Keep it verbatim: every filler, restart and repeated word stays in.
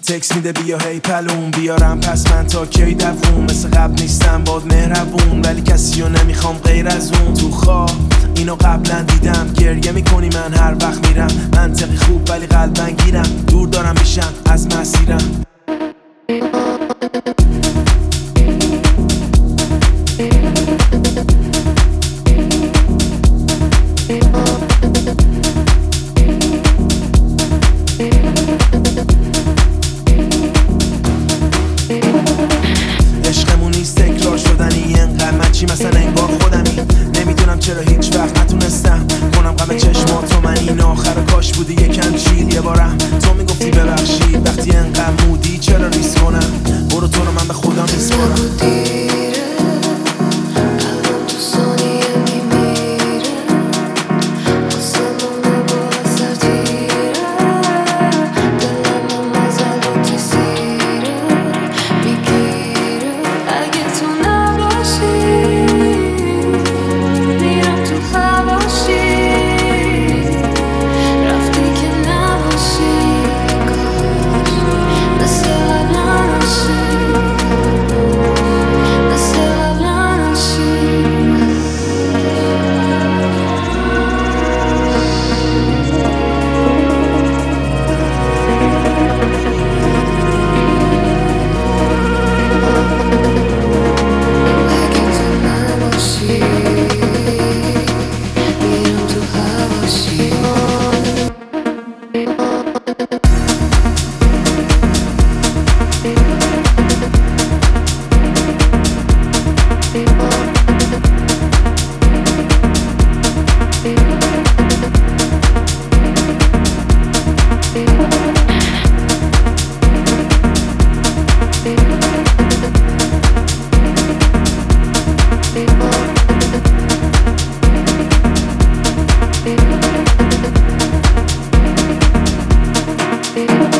تکس میده بیا هی پلون بیارم پس من تا کی دووم مثل قبل نیستم باد مهربون ولی کسی رو نمیخوام غیر از اون تو خواب اینو قبلا دیدم گریه میکنی من هر وقت میرم منطقی خوب ولی قلبن گیرم دور دارم میشم از مسیرم عشقمون نیست تکرار شدنی انقدر من چی مثلا انگار خودمی نمیدونم چرا هیچ وقت نتونستم کنم قبل چشمات تو من این آخر کاش بودی یکم چیل یه بارم تو میگفتی ببخشید وقتی انقدر مودی چرا ریس کنم برو تو رو من به خودم میسپارم We'll be right back.